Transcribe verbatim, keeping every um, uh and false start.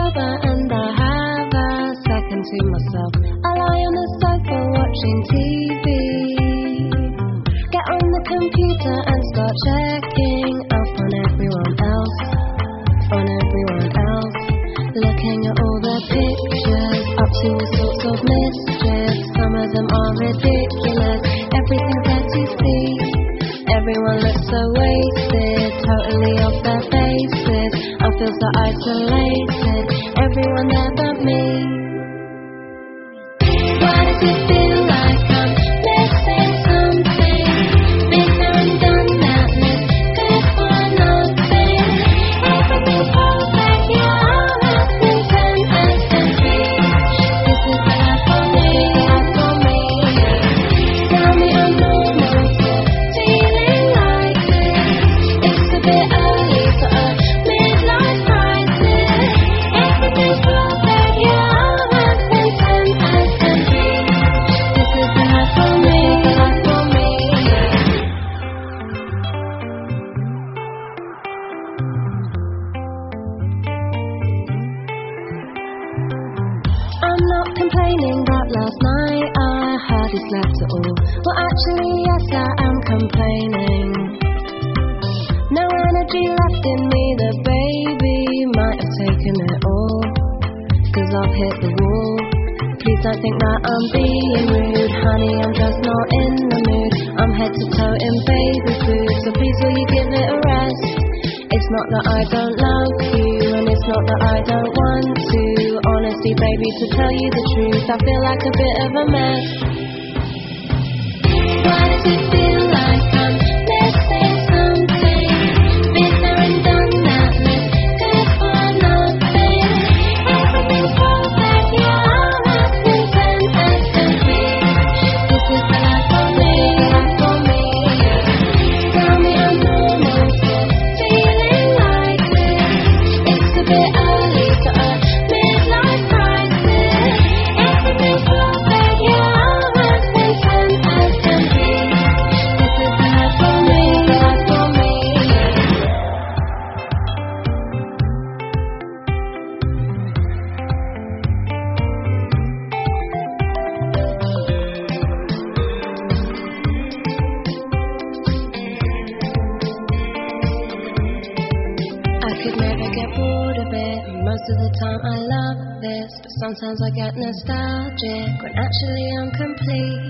sober and I have a second to myself. I lie on the sofa watching T V. Get on the computer and start checking up on everyone else, on everyone else. Looking at all the pictures, up to all sorts of mischief. Some of them are ridiculous, everything's there to see. Everyone looks so wasted, totally off their faces. I feel so isolated, everyone there but me. Why does it feel like I'm missing something? Been there and done that, live good for nothing. Everything's perfect, yeah, I'm as content as can be. This is the life for me, life for me. Tell me I'm normal for feeling like this. It's a bit early for a midlife crisis. Everything's perfect, yeah, I'm as content as can be. This is the life for me, life for me. I'm not complaining that last night I hardly slept at all. Well, actually, yes, I am complaining. No energy left in me, the baby might have taken it all. Cause I've hit the wall. Please don't think that I'm being rude, honey, I'm just not in the mood. I'm head to toe in baby food, so please will you give it a rest. It's not that I don't love you, and it's not that I don't want to. Honestly, baby, to tell you the truth, I feel like a bit of a mess. Why does it feel like I'm missing something? Been there and done that, live good for nothing. Everything's perfect, yeah, I'm as content as can be. This is the life for me, life for me. Tell me I'm normal for feeling like this. It's a bit early for a midlife crisis. Everything's perfect, yeah, I'm as content as can be. This is the life for me, life for me. I could never get bored of it. Most of the time I love this, but sometimes I get nostalgic when actually I'm complete.